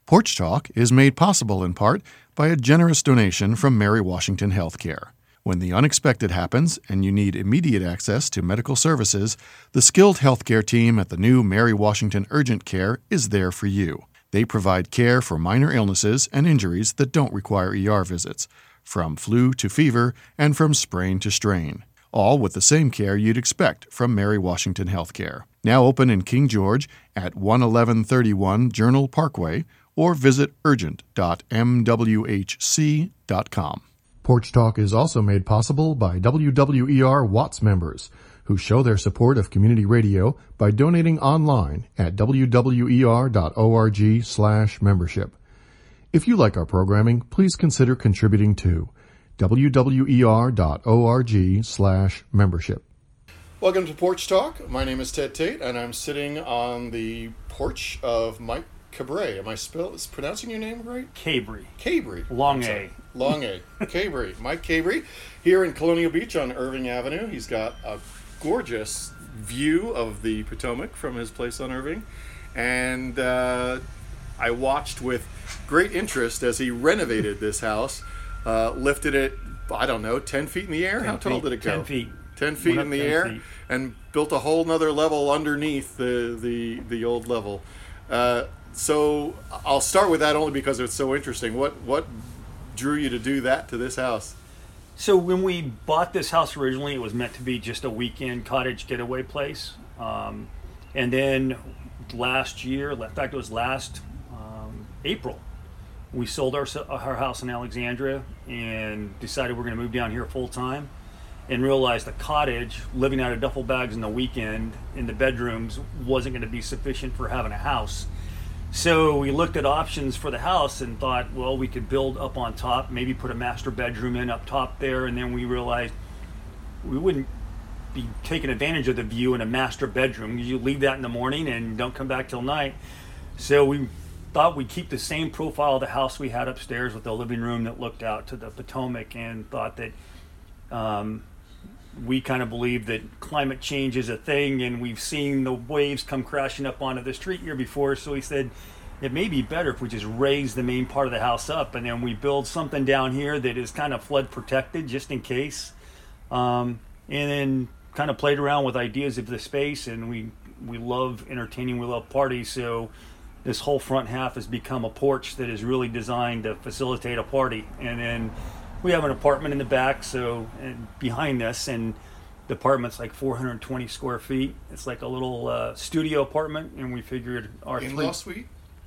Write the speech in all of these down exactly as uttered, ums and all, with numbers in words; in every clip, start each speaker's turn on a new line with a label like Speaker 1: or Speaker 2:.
Speaker 1: Porch Talk is made possible in part by a generous donation from Mary Washington Healthcare. When the unexpected happens and you need immediate access to medical services, the skilled healthcare team at the new Mary Washington Urgent Care is there for you. They provide care for minor illnesses and injuries that don't require E R visits, from flu to fever and from sprain to strain, all with the same care you'd expect from Mary Washington Healthcare. Now open in King George at one eleven thirty-one Journal Parkway, or visit urgent dot m w h c dot com. Porch Talk is also made possible by W W E R Watts members, who show their support of community radio by donating online at w w e r dot org slash membership. If you like our programming, please consider contributing to w w e r dot org slash membership. Welcome to Porch Talk. My name is Ted Tate, and I'm sitting on the porch of Mike Cabre. Am I spell, is pronouncing your name right?
Speaker 2: Cabre.
Speaker 1: Cabre.
Speaker 2: Long A.
Speaker 1: Long A. Cabre. Mike Cabre here in Colonial Beach on Irving Avenue. He's got a gorgeous view of the Potomac from his place on Irving. And uh, I watched with great interest as he renovated this house, uh, lifted it, I don't know, ten feet in the air? How tall
Speaker 2: feet,
Speaker 1: did it go?
Speaker 2: ten feet.
Speaker 1: ten feet in the air,
Speaker 2: feet.
Speaker 1: And built a whole nother level underneath the, the, the old level. Uh, So I'll start with that only because it's so interesting. What what drew you to do that to this house?
Speaker 2: So when we bought this house originally, it was meant to be just a weekend cottage getaway place. Um, and then last year, in fact, it was last um, April, we sold our, our house in Alexandria and decided we're going to move down here full time, and realized the cottage, living out of duffel bags in the weekend in the bedrooms, wasn't going to be sufficient for having a house. So we looked at options for the house and thought, well, we could build up on top, maybe put a master bedroom in up top there, and then we realized we wouldn't be taking advantage of the view in a master bedroom. You leave that in the morning and don't come back till night. So we thought we'd keep the same profile of the house we had upstairs with the living room that looked out to the Potomac, and thought that um, we kind of believe that climate change is a thing, and we've seen the waves come crashing up onto the street here before. So we said it may be better if we just raise the main part of the house up, and then we build something down here that is kind of flood protected just in case. Um, and then kind of played around with ideas of the space, and we we love entertaining, we love parties. So this whole front half has become a porch that is really designed to facilitate a party. And then we have an apartment in the back, so and behind us, and the apartment's like four hundred twenty square feet. It's like a little uh, studio apartment, and we figured our
Speaker 1: in-law suite.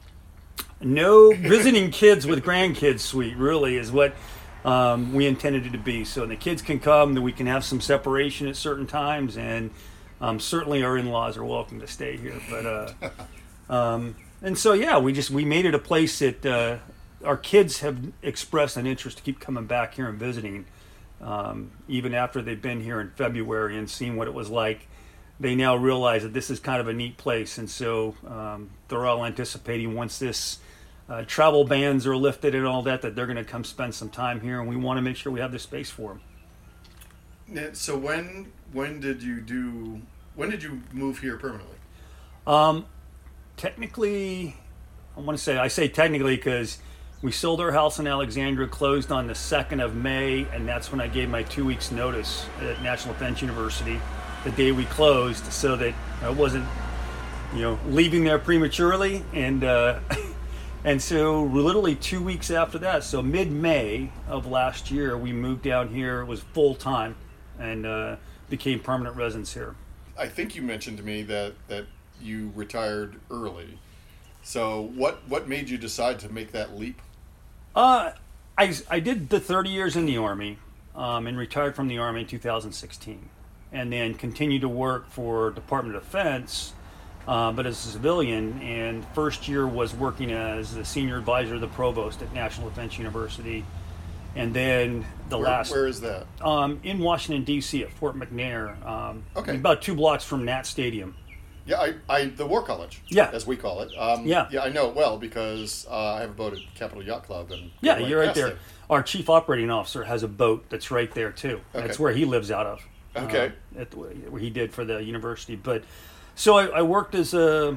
Speaker 2: No, visiting kids with grandkids suite really is what um, we intended it to be. So the kids can come, that we can have some separation at certain times, and um, certainly our in-laws are welcome to stay here. But uh, um, and so yeah, we just we made it a place that. Uh, Our kids have expressed an interest to keep coming back here and visiting, um, even after they've been here in February and seen what it was like. They now realize that this is kind of a neat place, and so um, they're all anticipating once this uh, travel bans are lifted and all that, that they're going to come spend some time here, and we want to make sure we have the space for them.
Speaker 1: So when when did you do? When did you move here permanently?
Speaker 2: Um, technically, I want to say I say technically because. We sold our house in Alexandria, closed on the second of May, and that's when I gave my two weeks notice at National Defense University, the day we closed, so that I wasn't, you know, leaving there prematurely. And uh, and so literally two weeks after that, so mid-May of last year, we moved down here. It was full-time, and uh, became permanent residents here.
Speaker 1: I think you mentioned to me that, that you retired early. So what, what made you decide to make that leap?
Speaker 2: Uh, I, I did the thirty years in the Army, um, and retired from the Army in two thousand sixteen, and then continued to work for Department of Defense, uh, but as a civilian. And first year was working as the senior advisor of the provost at National Defense University, and then the
Speaker 1: where,
Speaker 2: last
Speaker 1: where is that?
Speaker 2: Um, in Washington D C at Fort McNair, um,
Speaker 1: okay,
Speaker 2: about two blocks from Nat Stadium.
Speaker 1: Yeah, I, I the War College,
Speaker 2: yeah,
Speaker 1: as we call it. Um,
Speaker 2: yeah,
Speaker 1: yeah, I know it well because uh, I have a boat at Capital Yacht Club, and
Speaker 2: yeah, you're right there.
Speaker 1: It.
Speaker 2: Our chief operating officer has a boat that's right there too. Okay. That's where he lives out of.
Speaker 1: Okay,
Speaker 2: uh, at the, where he did for the university. But so I, I worked as a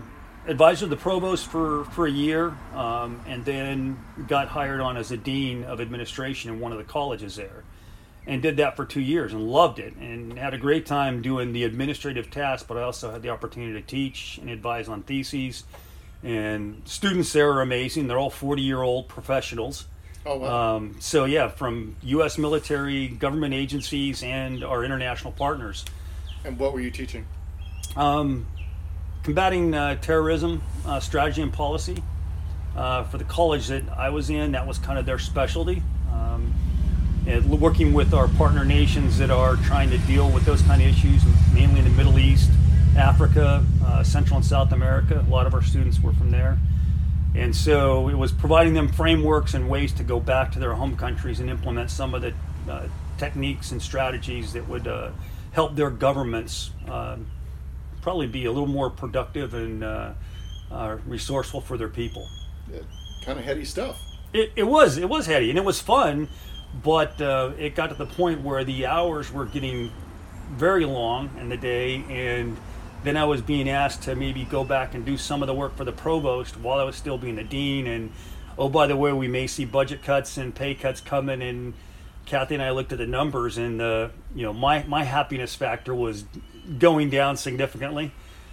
Speaker 2: advisor to the provost for, for a year, um, and then got hired on as a dean of administration in one of the colleges there. And did that for two years and loved it and had a great time doing the administrative tasks, but I also had the opportunity to teach and advise on theses. And students there are amazing. They're all forty-year-old professionals.
Speaker 1: Oh, wow.
Speaker 2: Um, so, yeah, from U S military, government agencies, and our international partners.
Speaker 1: And what were you teaching?
Speaker 2: Um, combating uh, terrorism, uh, strategy and policy. Uh, for the college that I was in, that was kind of their specialty. Um, and working with our partner nations that are trying to deal with those kind of issues, mainly in the Middle East, Africa, uh, Central and South America. A lot of our students were from there. And so it was providing them frameworks and ways to go back to their home countries and implement some of the uh, techniques and strategies that would uh, help their governments uh, probably be a little more productive and uh, uh, resourceful for their people.
Speaker 1: Yeah, kind of heady stuff.
Speaker 2: It, it was. It was heady, and it was fun, but uh, it got to the point where the hours were getting very long in the day, and then I was being asked to maybe go back and do some of the work for the provost while I was still being the dean. And oh, by the way, we may see budget cuts and pay cuts coming. And Kathy and I looked at the numbers, and uh, you know, my my happiness factor was going down significantly.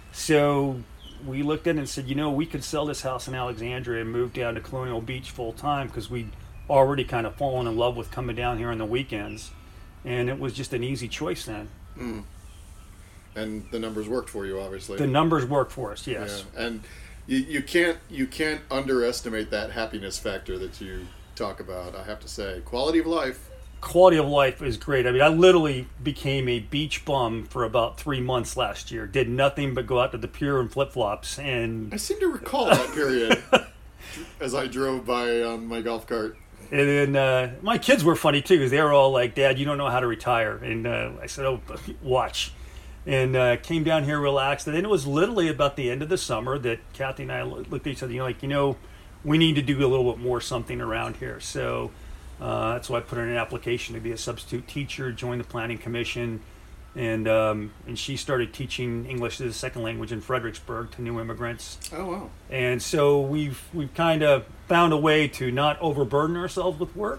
Speaker 2: So we looked at it and said, you know, we could sell this house in Alexandria and move down to Colonial Beach full time, because we'd already kind of fallen in love with coming down here on the weekends, and it was just an easy choice then.
Speaker 1: Mm. And the numbers worked for you, obviously.
Speaker 2: The numbers worked for us, yes.
Speaker 1: Yeah. And you, you can't you can't underestimate that happiness factor that you talk about. I have to say, quality of life.
Speaker 2: Quality of life is great. I mean, I literally became a beach bum for about three months last year. Did nothing but go out to the pier in flip flops, and
Speaker 1: I seem to recall that period as I drove by on my golf cart.
Speaker 2: And then uh, my kids were funny too, because they were all like, "Dad, you don't know how to retire." And uh, I said, "Oh, watch." And uh, came down here relaxed. And then it was literally about the end of the summer that Kathy and I looked at each other, you know, like, you know, we need to do a little bit more something around here. So uh, that's why I put in an application to be a substitute teacher, join the planning commission, and um, and she started teaching English as a second language in Fredericksburg to new immigrants.
Speaker 1: Oh, wow.
Speaker 2: And so we've we've kind of found a way to not overburden ourselves with work,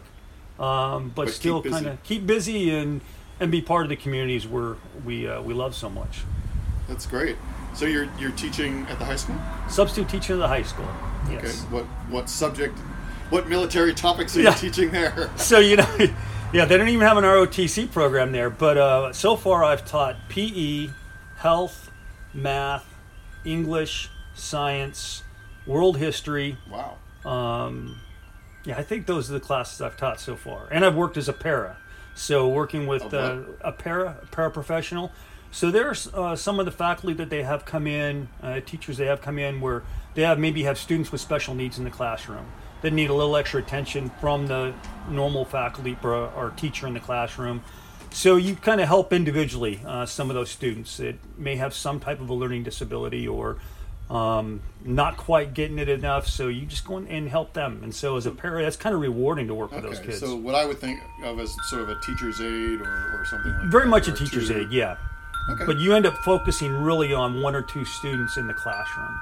Speaker 2: um, but,
Speaker 1: But
Speaker 2: still
Speaker 1: keep
Speaker 2: kind of keep busy and and be part of the communities where we uh, we love so much.
Speaker 1: That's great. So you're you're teaching at the high school?
Speaker 2: Substitute teacher at the high school. Yes.
Speaker 1: Okay. What what subject? What military topics are
Speaker 2: Yeah.
Speaker 1: you teaching there?
Speaker 2: So, you know, yeah, they don't even have an R O T C program there. But uh, so far I've taught P E, health, math, English, science, world history.
Speaker 1: Wow.
Speaker 2: Um, yeah, I think those are the classes I've taught so far. And I've worked as a para. So working with
Speaker 1: A
Speaker 2: uh, a para, a paraprofessional. So there's uh, some of the faculty that they have come in, uh, teachers they have come in where they have maybe have students with special needs in the classroom that need a little extra attention from the normal faculty or, or teacher in the classroom. So you kind of help individually uh, some of those students that may have some type of a learning disability or um, not quite getting it enough. So you just go in and help them. And so as a para, that's kind of rewarding to work with those
Speaker 1: Okay.
Speaker 2: kids.
Speaker 1: So what I would think of as sort of a teacher's aid or, or something like
Speaker 2: Very
Speaker 1: that.
Speaker 2: much
Speaker 1: or
Speaker 2: a teacher's
Speaker 1: tutor.
Speaker 2: aid, yeah.
Speaker 1: Okay.
Speaker 2: But you end up focusing really on one or two students in the classroom.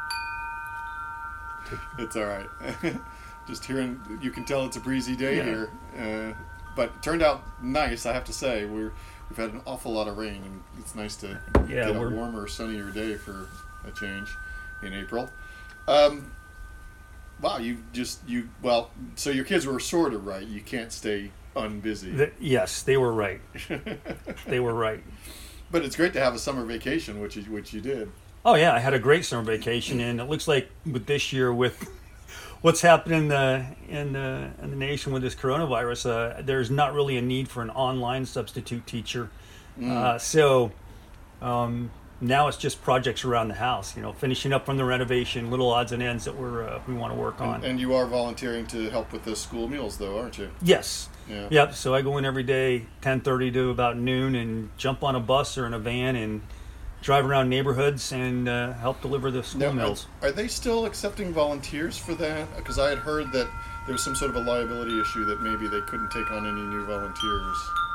Speaker 1: It's all right. Just hearing, you can tell it's a breezy day
Speaker 2: Yeah.
Speaker 1: here. Uh, but it turned out nice, I have to say. We're, we've had an awful lot of rain, and it's nice to
Speaker 2: Yeah,
Speaker 1: get a
Speaker 2: we're-
Speaker 1: warmer, sunnier day for a change in April. Um, wow, you just, you, well, so your kids were sort of right. You can't stay unbusy.
Speaker 2: The, yes, they were right. They were right.
Speaker 1: But it's great to have a summer vacation, which you, which you did.
Speaker 2: Oh yeah, I had a great summer vacation, and it looks like with this year, with what's happening in the in the, in the nation with this coronavirus, uh, there's not really a need for an online substitute teacher.
Speaker 1: Mm.
Speaker 2: Uh, so um, now it's just projects around the house, you know, finishing up from the renovation, little odds and ends that we're uh, we want to work on.
Speaker 1: And, and you are volunteering to help with the school meals, though, aren't you?
Speaker 2: Yes.
Speaker 1: Yeah.
Speaker 2: Yep. So I go in every day, ten thirty to about noon, and jump on a bus or in a van and drive around neighborhoods and uh, help deliver the school
Speaker 1: Now, are-
Speaker 2: meals.
Speaker 1: Are they still accepting volunteers for that? Because I had heard that there was some sort of a liability issue that maybe they couldn't take on any new volunteers.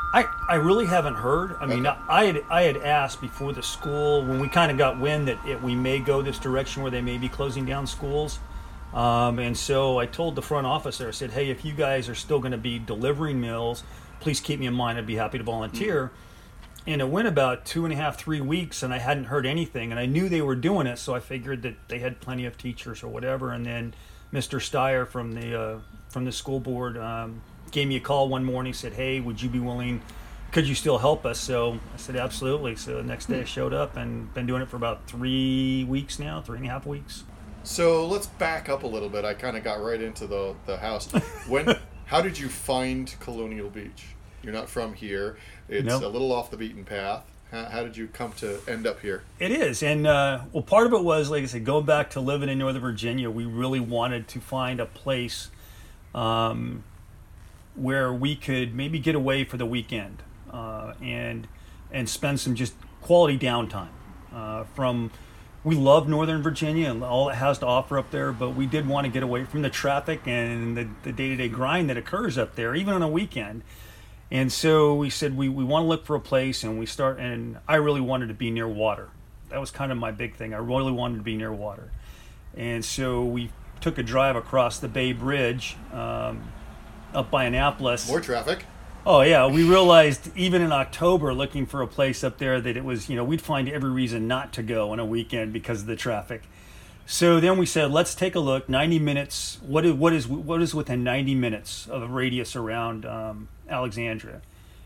Speaker 2: I, I really haven't heard. I mean,
Speaker 1: Okay.
Speaker 2: I had I had asked before the school when we kind of got wind that it, we may go this direction where they may be closing down schools, um, and so I told the front office there. I said, "Hey, if you guys are still going to be delivering meals, please keep me in mind. I'd be happy to volunteer." Mm-hmm. And it went about two and a half, three weeks, and I hadn't heard anything. And I knew they were doing it, so I figured that they had plenty of teachers or whatever. And then Mister Steyer from the uh, from the school board. Um, gave me a call one morning, said, "Hey, would you be willing, could you still help us?" So I said, "Absolutely." So the next day I showed up and been doing it for about three weeks now, three and a half weeks.
Speaker 1: So let's back up a little bit. I kind of got right into the, the house. When, how did you find Colonial Beach? You're not from here. It's
Speaker 2: Nope.
Speaker 1: a little off the beaten path. How, how did you come to end up here?
Speaker 2: It is. And, uh, well, part of it was, like I said, going back to living in Northern Virginia, we really wanted to find a place um, where we could maybe get away for the weekend uh, and and spend some just quality downtime. Uh, from we love Northern Virginia and all it has to offer up there, but we did want to get away from the traffic and the, the day-to-day grind that occurs up there, even on a weekend. And so we said we, we want to look for a place, and we start. And I really wanted to be near water. That was kind of my big thing. I really wanted to be near water, and so we took a drive across the Bay Bridge. Um, up by Annapolis.
Speaker 1: More traffic.
Speaker 2: Oh yeah, we realized even in October, looking for a place up there, that it was, you know, we'd find every reason not to go on a weekend because of the traffic. So then we said, let's take a look. ninety minutes. What is what is what is within ninety minutes of a radius around um, Alexandria?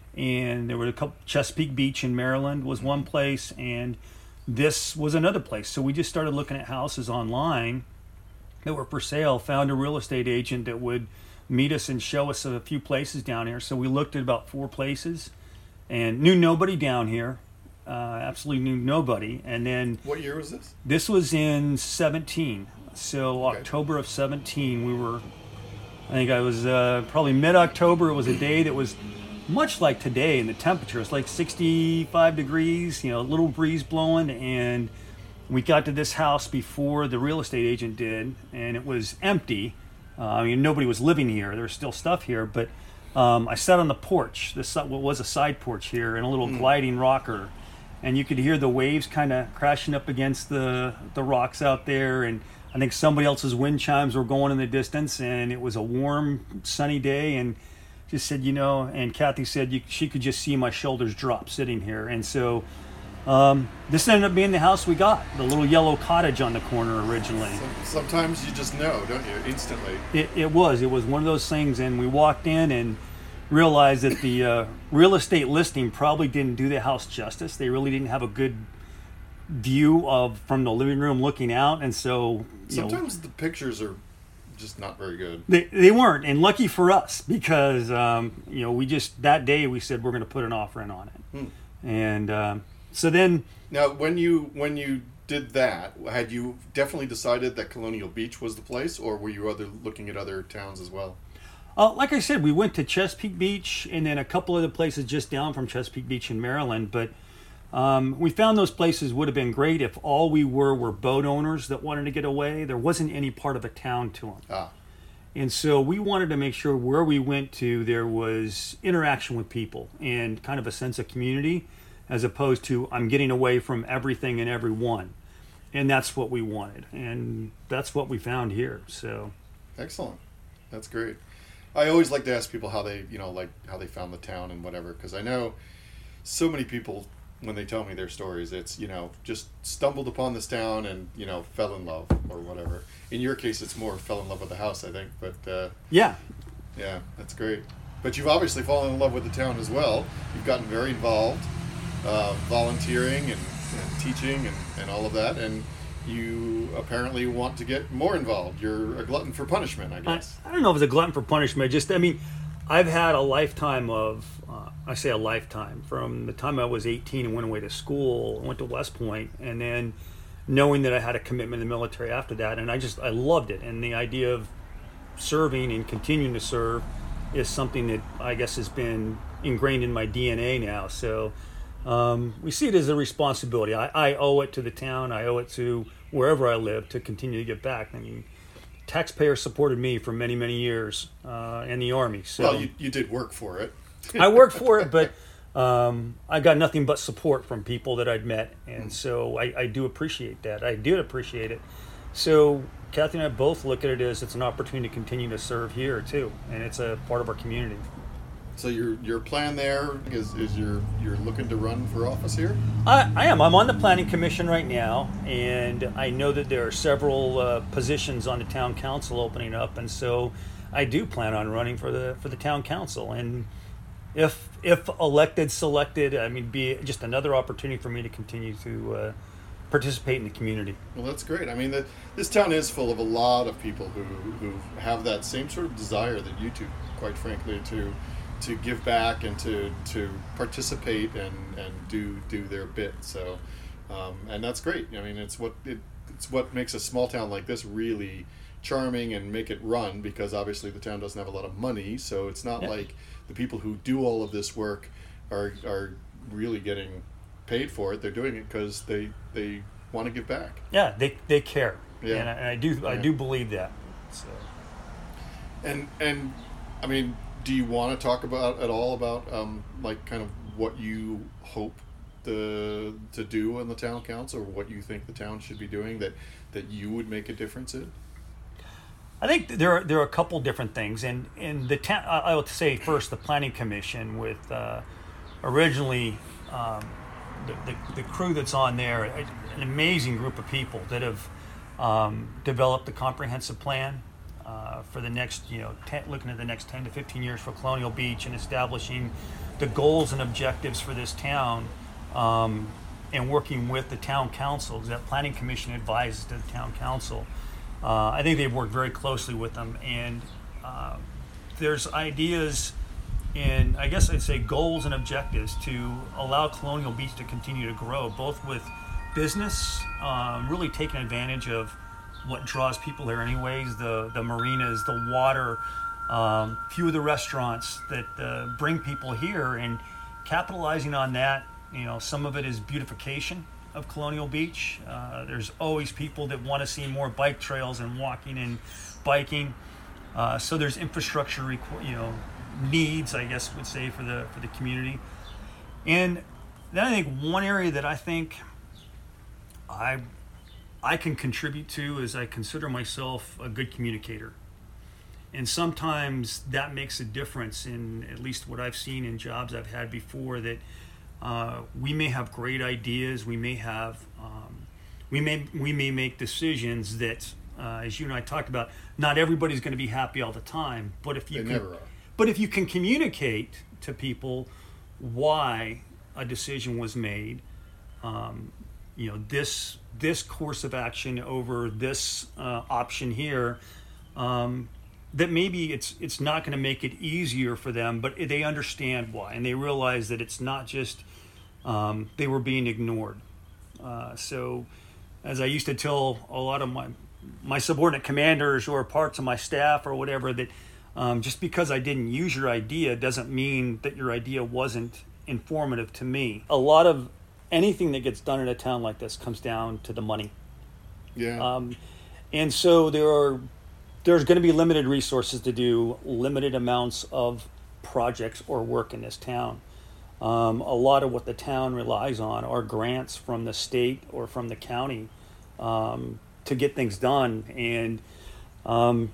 Speaker 2: And there were a couple. Chesapeake Beach in Maryland was one place, and this was another place. So we just started looking at houses online that were for sale. Found a real estate agent that would meet us and show us a few places down here. So we looked at about four places and knew nobody down here. Uh, absolutely knew nobody. And then
Speaker 1: What year was this?
Speaker 2: this was in seventeen. So
Speaker 1: Okay.
Speaker 2: October of seventeen, we were, I think I was uh, probably mid-October. It was a day that was much like today in the temperature. It's like sixty-five degrees, you know, a little breeze blowing. And we got to this house before the real estate agent did, and it was empty. Uh, I mean, nobody was living here. There was still stuff here, but um, I sat on the porch. This what was a side porch here, in a little mm. gliding rocker, and you could hear the waves kind of crashing up against the the rocks out there. And I think somebody else's wind chimes were going in the distance. And it was a warm, sunny day, and just said, you know, and Kathy said you, she could just see my shoulders drop sitting here, and so. Um, this ended up being the house we got, the little yellow cottage on the corner originally.
Speaker 1: Sometimes you just know, don't you, instantly?
Speaker 2: It, it was. It was one of those things, and we walked in and realized that the uh, real estate listing probably didn't do the house justice. They really didn't have a good view of from the living room looking out, and so you
Speaker 1: sometimes
Speaker 2: know,
Speaker 1: the pictures are just not very good.
Speaker 2: They they weren't, and lucky for us, because um, you know we just that day we said we're going to put an offer in on it, hmm. and. Um, So then,
Speaker 1: now when you when you did that, had you definitely decided that Colonial Beach was the place, or were you other looking at other towns as well?
Speaker 2: Uh, like I said, we went to Chesapeake Beach and then a couple other places just down from Chesapeake Beach in Maryland. But um, we found those places would have been great if all we were were boat owners that wanted to get away. There wasn't any part of a town to them.
Speaker 1: Ah.
Speaker 2: And so we wanted to make sure where we went to, there was interaction with people and kind of a sense of community, as opposed to I'm getting away from everything and everyone. And that's what we wanted. And that's what we found here. So
Speaker 1: excellent. That's great. I always like to ask people how they, you know, like how they found the town and whatever, because I know so many people, when they tell me their stories, it's, you know, just stumbled upon this town and, you know, fell in love or whatever. In your case, it's more fell in love with the house, I think. But uh,
Speaker 2: yeah,
Speaker 1: yeah, that's great. But you've obviously fallen in love with the town as well. You've gotten very involved, uh, volunteering and, and teaching and, and all of that. And you apparently want to get more involved. You're a glutton for punishment, I guess.
Speaker 2: I, I don't know if it's a glutton for punishment. Just, I mean, I've had a lifetime of, uh, I say a lifetime, from the time I was eighteen and went away to school, went to West Point, and then knowing that I had a commitment in the military after that. And I just, I loved it. And the idea of serving and continuing to serve is something that I guess has been ingrained in my D N A now. So um, we see it as a responsibility. I, I owe it to the town. I owe it to wherever I live to continue to give back. I mean, taxpayers supported me for many, many years uh, in the Army. So
Speaker 1: well, you, you did work for it.
Speaker 2: I worked for it, but um, I got nothing but support from people that I'd met, and mm. so I, I do appreciate that. I did appreciate it. So Kathy and I both look at it as it's an opportunity to continue to serve here too, and it's a part of our community.
Speaker 1: So your your plan there is is you're you're looking to run for office here?
Speaker 2: I, I am. I'm on the planning commission right now, and I know that there are several uh, positions on the town council opening up, and so I do plan on running for the for the town council. And if if elected, selected, I mean, be just another opportunity for me to continue to uh, participate in the community.
Speaker 1: Well, that's great. I mean, the, this town is full of a lot of people who who have that same sort of desire that you do, quite frankly, to. to give back and to, to participate and, and do do their bit. So, um, and that's great. I mean, it's what it, it's what makes a small town like this really charming and make it run, because obviously the town doesn't have a lot of money. So it's not yeah. like the people who do all of this work are are really getting paid for it. They're doing it because they they want to give back.
Speaker 2: Yeah, they they care. Yeah, and I, and I do
Speaker 1: yeah.
Speaker 2: I do believe that. So,
Speaker 1: and and I mean. Do you want to talk about at all about um, like kind of what you hope the to do in the town council, or what you think the town should be doing that, that you would make a difference in?
Speaker 2: I think there are there are a couple different things, and in the town, I would say first the planning commission with uh, originally um, the, the the crew that's on there, an amazing group of people that have um, developed a comprehensive plan. Uh, for the next, you know, ten, looking at the next ten to fifteen years for Colonial Beach, and establishing the goals and objectives for this town, um, and working with the town council, because that planning commission advises to the town council. Uh, I think they've worked very closely with them, and uh, there's ideas and I guess I'd say goals and objectives to allow Colonial Beach to continue to grow, both with business, um, really taking advantage of what draws people here anyways, the, the marinas, the water, um, few of the restaurants that uh, bring people here, and capitalizing on that. You know, some of it is beautification of Colonial Beach. Uh, there's always people that want to see more bike trails and walking and biking. Uh, so there's infrastructure, requ- you know, needs, I guess would say, for the for the community. And then I think one area that I think I I can contribute to is I consider myself a good communicator. And sometimes that makes a difference in at least what I've seen in jobs I've had before, that uh, we may have great ideas, we may have, um, we may we may make decisions that, uh, as you and I talked about, not everybody's going to be happy all the time. But if you
Speaker 1: they
Speaker 2: can,
Speaker 1: never are.
Speaker 2: But if you can communicate to people why a decision was made, um, you know, this this course of action over this uh, option here, um, that maybe it's it's not going to make it easier for them, but they understand why, and they realize that it's not just um, they were being ignored. Uh, so, as I used to tell a lot of my my subordinate commanders or parts of my staff or whatever, that um, just because I didn't use your idea doesn't mean that your idea wasn't informative to me. A lot of anything that gets done in a town like this comes down to the money.
Speaker 1: Yeah.
Speaker 2: Um, and so there are there's going to be limited resources to do limited amounts of projects or work in this town. Um, a lot of what the town relies on are grants from the state or from the county um, to get things done. And um,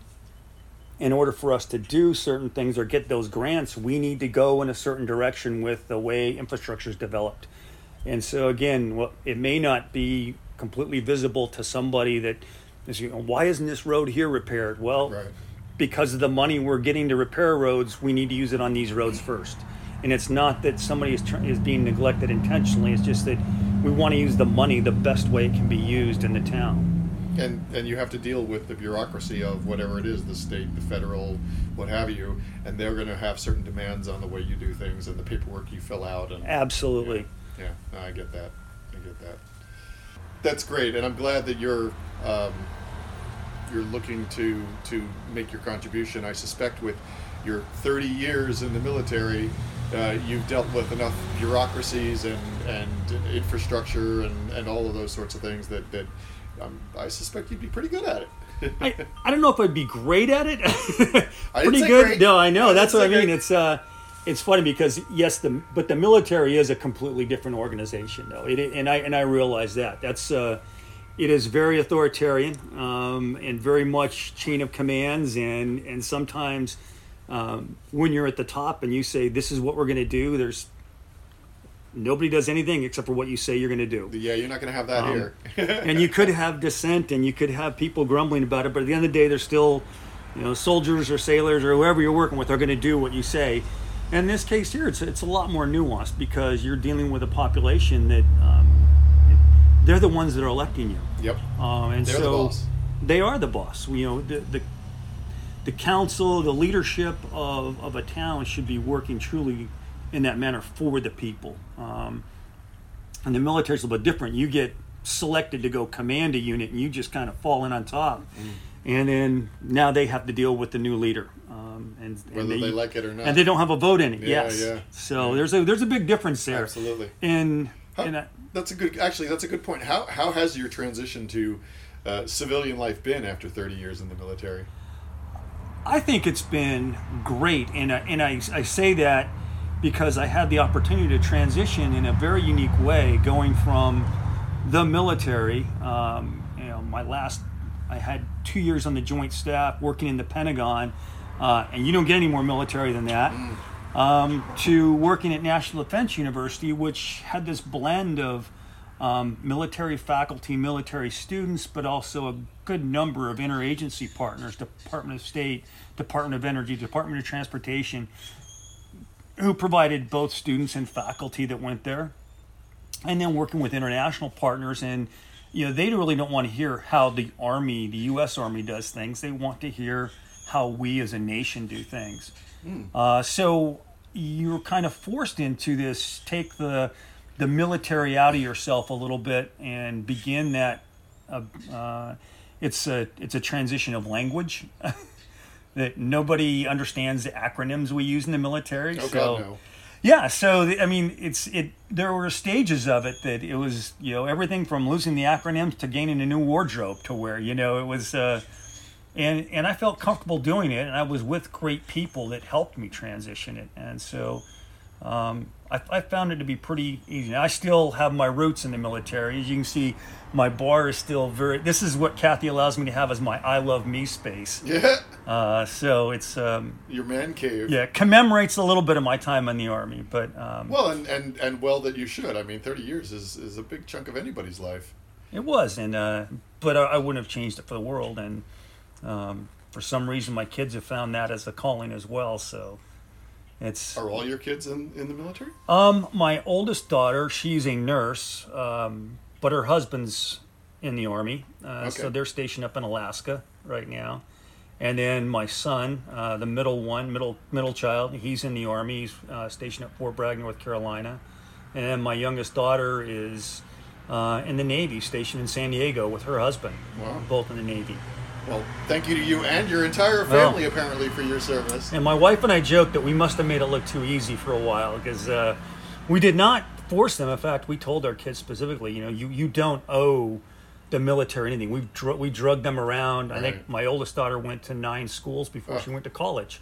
Speaker 2: in order for us to do certain things or get those grants, we need to go in a certain direction with the way infrastructure is developed. And so again, well, it may not be completely visible to somebody that is, you know, why isn't this road here repaired? Well,
Speaker 1: right.
Speaker 2: Because of the money we're getting to repair roads, we need to use it on these roads first. And it's not that somebody is tr- is being neglected intentionally. It's just that we want to use the money the best way it can be used in the town.
Speaker 1: And and you have to deal with the bureaucracy of whatever it is, the state, the federal, what have you, and they're going to have certain demands on the way you do things and the paperwork you fill out. And
Speaker 2: absolutely.
Speaker 1: Yeah, yeah, no, I get that. I get that. That's great, and I'm glad that you're um, you're looking to to make your contribution. I suspect with your thirty years in the military, uh, you've dealt with enough bureaucracies and, and infrastructure and, and all of those sorts of things that, that um, I suspect you'd be pretty good at it.
Speaker 2: I, I don't know if I'd be great at it.
Speaker 1: I
Speaker 2: pretty
Speaker 1: didn't say
Speaker 2: good.
Speaker 1: great.
Speaker 2: No, I know.
Speaker 1: I
Speaker 2: That's what I mean.
Speaker 1: great.
Speaker 2: It's uh, it's funny because yes, the but the military is a completely different organization, though. It, and I and I realize that that's uh, it is very authoritarian um, and very much chain of commands, and and sometimes um, when you're at the top and you say this is what we're going to do, there's nobody does anything except for what you say you're going to do.
Speaker 1: Yeah, you're not going to have that um,
Speaker 2: here. And you could have dissent, and you could have people grumbling about it, but at the end of the day, there's still, you know, soldiers or sailors or whoever you're working with are going to do what you say. And in this case here, it's it's a lot more nuanced because you're dealing with a population that um, they're the ones that are electing you.
Speaker 1: Yep.
Speaker 2: Um, and
Speaker 1: they're
Speaker 2: so
Speaker 1: the boss.
Speaker 2: They are the boss. You know, the the, the council, the leadership of, of a town should be working truly in that manner for the people. Um, and the military's a little bit different. You get selected to go command a unit, and you just kind of fall in on top. Mm. And then now they have to deal with the new leader, um, and
Speaker 1: whether
Speaker 2: and they,
Speaker 1: they like it or not,
Speaker 2: and they don't have a vote in it.
Speaker 1: Yeah,
Speaker 2: yes,
Speaker 1: yeah.
Speaker 2: So
Speaker 1: yeah.
Speaker 2: there's a there's a big difference there.
Speaker 1: Absolutely.
Speaker 2: And,
Speaker 1: how,
Speaker 2: and I,
Speaker 1: that's a good. Actually, that's a good point. How how has your transition to uh, civilian life been after thirty years in the military?
Speaker 2: I think it's been great, and I, and I I say that because I had the opportunity to transition in a very unique way, going from the military. Um, you know, my last. I had two years on the Joint Staff working in the Pentagon, uh, and you don't get any more military than that, mm. um, to working at National Defense University, which had this blend of um, military faculty, military students, but also a good number of interagency partners, Department of State, Department of Energy, Department of Transportation, who provided both students and faculty that went there, and then working with international partners. And you know, they really don't want to hear how the Army, the U S Army does things. They want to hear how we as a nation do things. Mm. Uh, so you're kind of forced into this, take the the military out of yourself a little bit and begin that. Uh, uh, it's a it's a transition of language that nobody understands the acronyms we use in the military.
Speaker 1: Oh,
Speaker 2: so,
Speaker 1: God, no.
Speaker 2: Yeah, so I mean, it's it. There were stages of it that it was, you know, everything from losing the acronyms to gaining a new wardrobe, to where, you know, it was, uh, and and I felt comfortable doing it, and I was with great people that helped me transition it, and so um, I, I found it to be pretty easy. Now, I still have my roots in the military. As you can see, my bar is still very. This is what Kathy allows me to have as my I love me space.
Speaker 1: Yeah.
Speaker 2: Uh, so it's um,
Speaker 1: your man cave.
Speaker 2: Yeah, commemorates a little bit of my time in the Army, but um,
Speaker 1: well, and, and, and well that you should. I mean, thirty years is, is a big chunk of anybody's life.
Speaker 2: It was, and uh, but I, I wouldn't have changed it for the world. And um, for some reason, my kids have found that as a calling as well. So it's.
Speaker 1: Are all your kids in, in the military?
Speaker 2: Um, my oldest daughter, she's a nurse, um, but her husband's in the Army, uh, okay. So they're stationed up in Alaska right now. And then my son, uh, the middle one, middle middle child, he's in the Army. He's uh, stationed at Fort Bragg, North Carolina. And then my youngest daughter is uh, in the Navy, stationed in San Diego with her husband.
Speaker 1: Wow.
Speaker 2: Both in the Navy.
Speaker 1: Well, thank you to you and your entire family, well, apparently, for your service.
Speaker 2: And my wife and I joked that we must have made it look too easy for a while, because uh, we did not force them. In fact, we told our kids specifically, you know, you, you don't owe the military anything. We dr- we drugged them around. Right. I think my oldest daughter went to nine schools before oh. she went to college.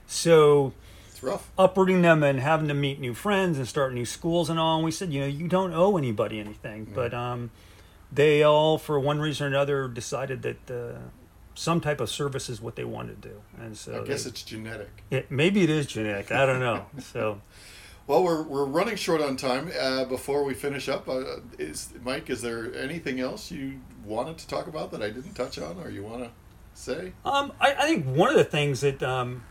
Speaker 2: So
Speaker 1: it's rough.
Speaker 2: Uprooting them and having to meet new friends and start new schools and all. And we said, you know, you don't owe anybody anything. Yeah. But um, they all, for one reason or another, decided that uh, some type of service is what they wanted to do. And so
Speaker 1: I guess
Speaker 2: they,
Speaker 1: it's genetic.
Speaker 2: It, maybe it is genetic. I don't know. So.
Speaker 1: Well, we're we're running short on time. Uh, before we finish up, uh, is Mike, is there anything else you wanted to talk about that I didn't touch on, or you want to say?
Speaker 2: Um, I, I think one of the things that um,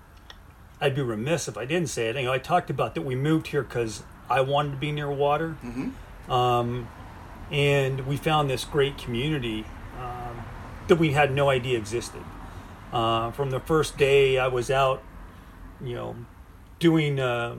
Speaker 2: I'd be remiss if I didn't say it. You know, I talked about that we moved here because I wanted to be near water, mm-hmm. um, and we found this great community um, that we had no idea existed. Uh, from the first day I was out, you know, doing. Uh,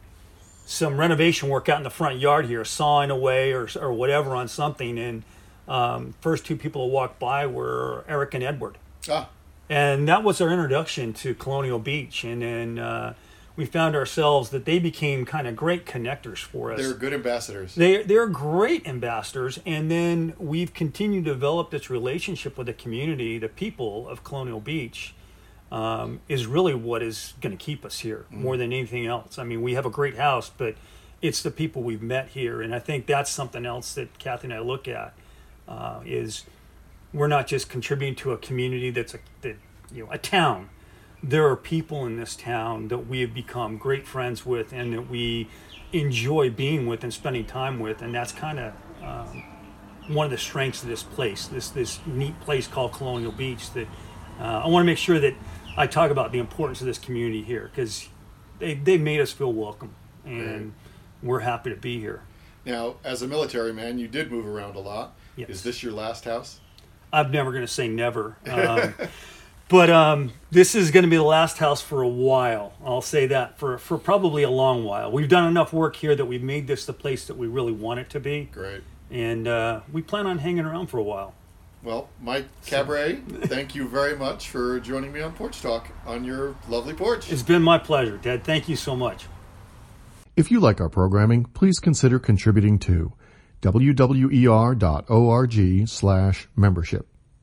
Speaker 2: some renovation work out in the front yard here, sawing away or or whatever on something, and um, first two people to walk by were Eric and Edward.
Speaker 1: Ah.
Speaker 2: And that was our introduction to Colonial Beach, and then uh, we found ourselves that they became kind of great connectors for us.
Speaker 1: They're good ambassadors.
Speaker 2: They, they're great ambassadors, and then we've continued to develop this relationship with the community, the people of Colonial Beach, um, is really what is going to keep us here mm. more than anything else. I mean, we have a great house, but it's the people we've met here. And I think that's something else that Kathy and I look at, uh, is we're not just contributing to a community that's a, that, you know, a town. There are people in this town that we have become great friends with and that we enjoy being with and spending time with. And that's kind of um, one of the strengths of this place, this this neat place called Colonial Beach, that uh, I want to make sure that I talk about the importance of this community here, because they, they made us feel welcome, and right. we're happy to be here.
Speaker 1: Now, as a military man, you did move around a lot.
Speaker 2: Yes.
Speaker 1: Is this your last house?
Speaker 2: I'm never going to say never. Um, but um, this is going to be the last house for a while. I'll say that, for, for probably a long while. We've done enough work here that we've made this the place that we really want it to be.
Speaker 1: Great.
Speaker 2: And uh, we plan on hanging around for a while.
Speaker 1: Well, Mike Cabaret, thank you very much for joining me on Porch Talk on your lovely porch.
Speaker 2: It's been my pleasure, Ted. Thank you so much.
Speaker 1: If you like our programming, please consider contributing to W W E R dot org slash membership.